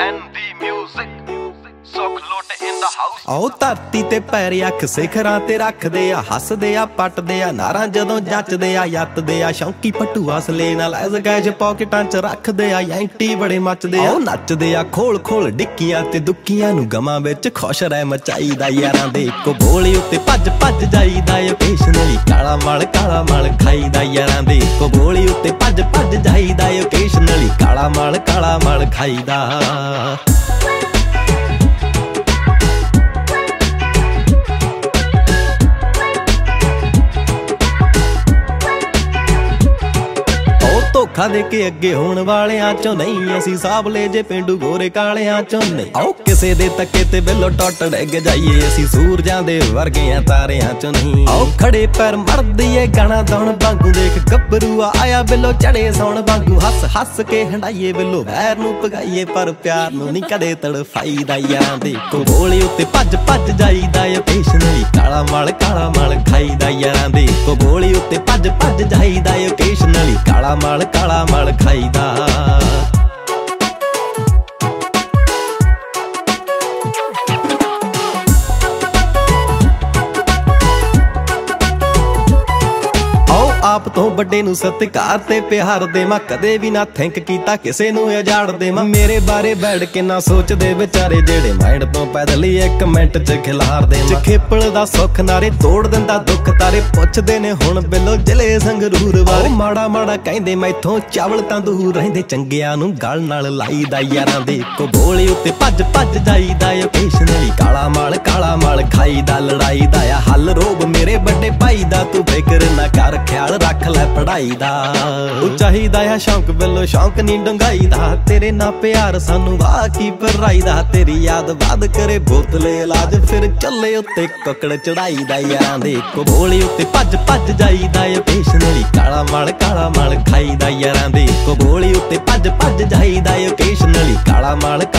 ਆਓ ਧਰਤੀ ਤੇ ਪੈਰ ਅੱਖ ਸਿਖਰਾਂ ਤੇ ਰੱਖਦੇ ਆ, ਹੱਸਦੇ ਆ ਪੱਟਦੇ ਆ ਨਾਰਾਂ ਜਦੋਂ ਜੱਚਦੇ ਆ, ਯੱਤਦੇ ਆ ਸ਼ੌਂਕੀ ਪੱਟੂ ਅਸਲੇ ਨਾਲ ਐਸ ਗੈਜ ਪੌਕਟਾਂ ਚ ਰੱਖਦੇ ਆ, ਐਂਟੀ ਬੜੇ ਮੱਚਦੇ ਆ, ਨੱਚਦੇ ਆ ਖੋਲ ਖੋਲ ਡਿੱਕੀਆਂ ਤੇ ਦੁੱਕੀਆਂ ਨੂੰ ਗਮਾਂ ਵਿੱਚ ਖੁਸ਼ ਰਹਿ ਮਚਾਈਦਾ, ਯਾਰਾਂ ਦੇ ਇੱਕੋ ਬੋਲੀ ਉੱਤੇ ਭੱਜ ਭੱਜ ਜਾਈਦਾ, ਓਕੇਸ਼ਨਲੀ ਕਾਲਾ ਮਲ ਖਾਈਦਾ, ਯਾਰਾਂ ਦੇ ਇੱਕੋ ਬੋਲੀ ਉੱਤੇ ਭੱਜ ਭੱਜ ਜਾਈਦਾ, ਓਕੇਸ਼ਨਲੀ ਕਾਲਾ ਮਲ ਖਾਈਦਾ। ਧੋਖਾ ਦੇ ਕੇ ਅੱਗੇ ਹੋਣ ਵਾਲਿਆਂ ਚੋਂ ਨਹੀਂ, ਅਸੀਂ ਸਾਬਲੇ ਜੇ ਪੇਂਡੂ ਗੋਰੇ ਕਾਲਿਆਂ ਚੋਂ ਨਹੀਂ। ਆਓ ਕਿਸੇ ਦੇ ਤੱਕੇ ਤੇ ਬਿੱਲੋ ਟੁੱਟ ਡਿੱਗ ਜਾਈਏ, ਅਸੀਂ ਸੂਰਜਾਂ ਦੇ ਵਰਗਿਆਂ ਤਾਰਿਆਂ ਚੋਂ ਨਹੀਂ। ਆਓ ਖੜੇ ਪੈਰ ਮਰਦੀ ਏ ਗਾਣਾ ਦੌਣ ਵਾਂਗੂ, ਦੇਖ ਗੱਭਰੂ ਆਇਆ ਬਿੱਲੋ ਚੜੇ ਸੌਣ ਵਾਂਗੂ, ਹੱਸ ਹੱਸ ਕੇ ਹੰਡਾਈਏ ਬਿੱਲੋ ਵੈਰ ਨੂੰ ਭਗਾਈਏ, ਪਰ ਪਿਆਰ ਨੂੰ ਨਹੀਂ ਕਦੇ ਤੜਫਾਈਦਾ, ਯਾਰਾਂ ਦੇ ਇੱਕੋ ਬੋਲੀ ਉੱਤੇ ਭੱਜ ਭੱਜ ਜਾਈਦਾ, ਓਕੇਸ਼ਨਲੀ ਕਾਲਾ ਮਲ ਖਾਈਦਾ, ਯਾਰਾਂ ਦੇ ਇੱਕੋ ਬੋਲੀ ਉੱਤੇ ਭੱਜ ਭੱਜ ਜਾਈਦਾ, ਓਕੇਸ਼ਨਲੀ ਕਾਲਾ ਮਲ ਖਾਈਦਾ। ਆਪ ਤੋਂ ਵੱਡੇ ਨੂੰ ਸਤਿਕਾਰ ਤੇ ਪਿਆਰ ਦੇਵਾਂ, ਕਦੇ ਵੀ ਨਾ ਥਿੰਕ ਕੀਤਾ ਕਿਸੇ ਨੂੰ ਉਜਾੜ ਦੇਵਾਂ, ਮੇਰੇ ਬਾਰੇ ਬੈਠ ਕੇ ਨਾ ਸੋਚਦੇ ਵਿਚਾਰੇ ਜਿਹੜੇ ਮਾਈਂਡ ਤੋਂ ਪੈਦਲ ਹੀ ਇੱਕ ਮਿੰਟ ਚ ਖਿਲਾਰ ਦੇਵਾਂ, ਖੇਪਲ ਦਾ ਸੁੱਖ ਨਾਰੇ ਤੋੜ ਦਿੰਦਾ ਦੁੱਖ ਤਾਰੇ, ਪੁੱਛਦੇ ਨੇ ਹੁਣ ਬਿੱਲੋ ਜ਼ਿਲ੍ਹੇ ਸੰਗਰੂਰ ਵਾਲੇ, ਮਾੜਾ ਮਾੜਾ ਕਹਿੰਦੇ ਮੈਥੋਂ ਚਾਵਲ ਤਾਂ ਦੂਰ ਰਹਿੰਦੇ, ਚੰਗਿਆਂ ਨੂੰ ਗਲ ਨਾਲ ਲਾਈਦਾ, ਯਾਰਾਂ ਦੇ ਇੱਕੋ ਬੋਲੀ ਉੱਤੇ ਭੱਜ ਭੱਜ ਜਾਈਦਾ, ਓਕੇਸ਼ਨਲੀ ਕਾਲਾ ਮਲ ਖਾਈਦਾ, ਲੜਾਈ ਦਾ ਆ ਹੱਲ ਰੋਬ ਮੇਰੇ ਵੱਡੇ ਭਾਈ ਦਾ, ਤੂੰ ਫਿਕਰ ਨਾ ਕਰ ਖਿਆਲ ਰੱਖ ਲੈ ਪੜ੍ਹਾਈ ਦਾ, ਉਹ ਚਾਹੀਦਾ ਆ ਸ਼ੌਂਕ ਬਿੱਲੋ ਸ਼ੌਂਕ ਨੀ ਡੰਗਾਈ ਦਾ, ਤੇਰੇ ਨਾਲ ਪਿਆਰ ਸਾਨੂੰ ਵਾਹ ਕੀ ਪਰਾਈ ਦਾ, ਤੇਰੀ ਯਾਦ ਬਾਦ ਕਰੇ ਬੋਤਲੇ ਇਲਾਜ, ਫਿਰ ਚੱਲੇ ਉੱਤੇ ਕੁੱਕੜ ਚੜਾਈ ਦਾ, ਯਾਰਾਂ ਦੇ ਇੱਕੋ ਬੋਲੀ ਉੱਤੇ ਭੱਜ ਭੱਜ ਜਾਈਦਾ, ਓਕੇਸ਼ਨਲੀ ਕਾਲਾ ਮਲ ਖਾਈਦਾ, ਯਾਰਾਂ ਦੇ ਇੱਕੋ ਬੋਲੀ ਉੱਤੇ ਭੱਜ ਭੱਜ ਜਾਈਦਾ, ਓਕੇਸ਼ਨਲੀ ਕਾਲਾ